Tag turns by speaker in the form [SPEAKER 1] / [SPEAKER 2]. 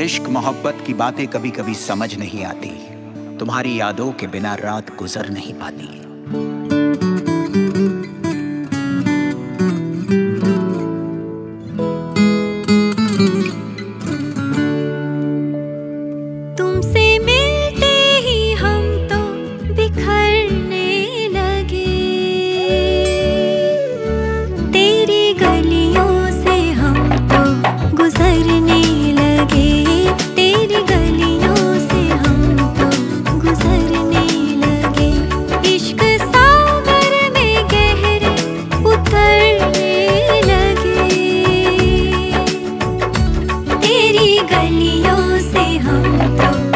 [SPEAKER 1] इश्क मोहब्बत की बातें कभी कभी समझ नहीं आती, तुम्हारी यादों के बिना रात गुजर नहीं पाती।
[SPEAKER 2] तुमसे मिलते ही हम तो बिखरने लगे, तेरी गलियों से हम तो गुजरने लगे, तेरी गलियों से हम तो गुजरने लगे। इश्क सागर में गहरे उतरने लगे, तेरी गलियों से हम तो